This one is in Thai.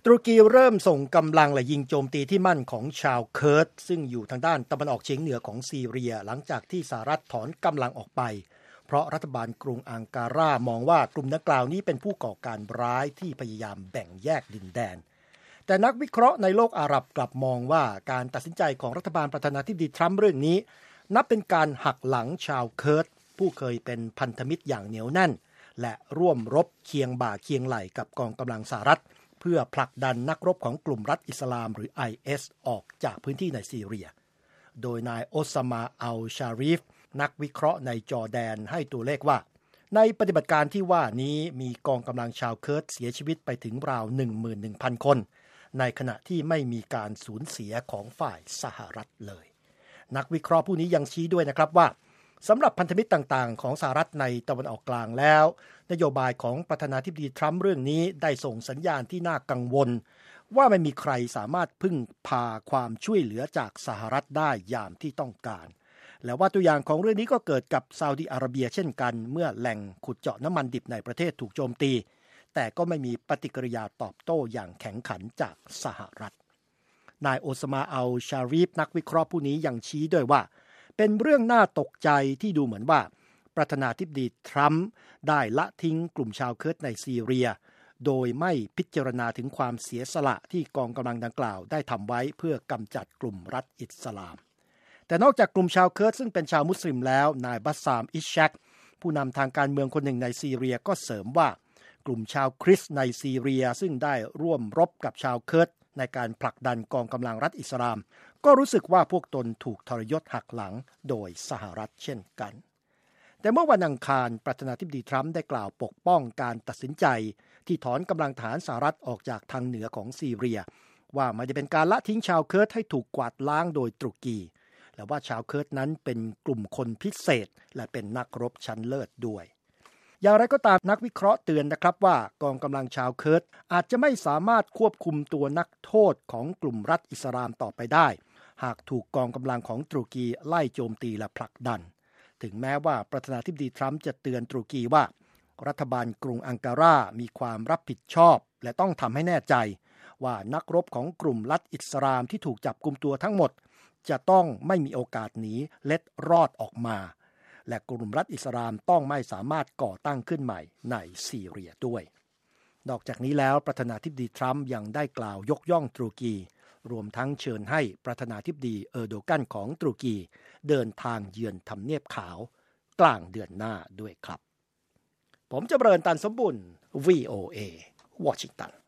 ตุรกีเริ่มส่งกำลังและยิงโจมตีที่มั่นของชาวเคิร์ดซึ่งอยู่ทางด้านตะวันออกเฉียงเหนือของซีเรียหลังจากที่สหรัฐถอนกำลังออกไปเพราะรัฐบาลกรุงอังการามองว่ากลุ่มดังกล่าวนี้เป็นผู้ก่อการร้ายที่พยายามแบ่งแยกดินแดนแต่นักวิเคราะห์ในโลกอาหรับกลับมองว่าการตัดสินใจของรัฐบาลประธานาธิบดีทรัมป์เรื่องนี้นับเป็นการหักหลังชาวเคิร์ดผู้เคยเป็นพันธมิตรอย่างเหนียวแน่นและร่วมรบเคียงบ่าเคียงไหล่กับกองกำลังสหรัฐเพื่อผลักดันนักรบของกลุ่มรัฐอิสลามหรือ IS ออกจากพื้นที่ในซีเรียโดยนายโอซามาอัลชารีฟนักวิเคราะห์ในจอร์แดนให้ตัวเลขว่าในปฏิบัติการที่ว่านี้มีกองกำลังชาวเคิร์ดเสียชีวิตไปถึงราว 11,000 คนในขณะที่ไม่มีการสูญเสียของฝ่ายสหรัฐเลยนักวิเคราะห์ผู้นี้ยังชี้ด้วยนะครับว่าสำหรับพันธมิตรต่างๆของสหรัฐในตะวันออกกลางแล้วนโยบายของประธานาธิบดีทรัมป์เรื่องนี้ได้ส่งสัญญาณที่น่ากังวลว่าไม่มีใครสามารถพึ่งพาความช่วยเหลือจากสหรัฐได้อย่างที่ต้องการและว่าตัวอย่างของเรื่องนี้ก็เกิดกับซาอุดิอาระเบียเช่นกันเมื่อแหล่งขุดเจาะน้ำมันดิบในประเทศถูกโจมตีแต่ก็ไม่มีปฏิกิริยาตอบโต้อย่างแข็งขันจากสหรัฐนายโอซามาอัลชารีฟนักวิเคราะห์ผู้นี้ยังชี้ด้วยว่าเป็นเรื่องน่าตกใจที่ดูเหมือนว่าประธานาธิบดีทรัมป์ได้ละทิ้งกลุ่มชาวเคิร์ดในซีเรียโดยไม่พิจารณาถึงความเสียสละที่กองกำลังดังกล่าวได้ทำไว้เพื่อกำจัดกลุ่มรัฐอิสลามแต่นอกจากกลุ่มชาวเคิร์ดซึ่งเป็นชาวมุสลิมแล้วนายบัสซามอิชชักผู้นำทางการเมืองคนหนึ่งในซีเรียก็เสริมว่ากลุ่มชาวคริสต์ในซีเรียซึ่งได้ร่วมรบกับชาวเคิร์ดในการผลักดันกองกำลังรัฐอิสลามก็รู้สึกว่าพวกตนถูกทรยศหักหลังโดยสหรัฐเช่นกันแต่เมื่อวันอังคารประธานาธิบดีทรัมป์ได้กล่าวปกป้องการตัดสินใจที่ถอนกำลังทหารสหรัฐออกจากทางเหนือของซีเรียว่ามันจะเป็นการละทิ้งชาวเคิร์ดให้ถูกกวาดล้างโดยตุรกีและว่าชาวเคิร์ดนั้นเป็นกลุ่มคนพิเศษและเป็นนักรบชั้นเลิศด้วยอย่างไรก็ตามนักวิเคราะห์เตือนนะครับว่ากองกำลังชาวเคิร์ดอาจจะไม่สามารถควบคุมตัวนักโทษของกลุ่มรัฐอิสลามต่อไปได้หากถูกกองกำลังของตุรกีไล่โจมตีและผลักดันถึงแม้ว่าประธานาธิบดีทรัมป์จะเตือนตุรกีว่ารัฐบาลกรุงอังการามีความรับผิดชอบและต้องทำให้แน่ใจว่านักรบของกลุ่มรัฐอิสลามที่ถูกจับกุมตัวทั้งหมดจะต้องไม่มีโอกาสหนีเล็ดรอดออกมาและกลุ่มรัฐอิสลามต้องไม่สามารถก่อตั้งขึ้นใหม่ในซีเรียด้วยนอกจากนี้แล้วประธานาธิบดีทรัมป์ยังได้กล่าวยกย่องตุรกีรวมทั้งเชิญให้ประธานาธิบดีเออร์โดกันของตุรกีเดินทางเยือนทำเนียบขาวกลางเดือนหน้าด้วยครับผมจำเริญ ตันสมบุญ VOA วอชิงตัน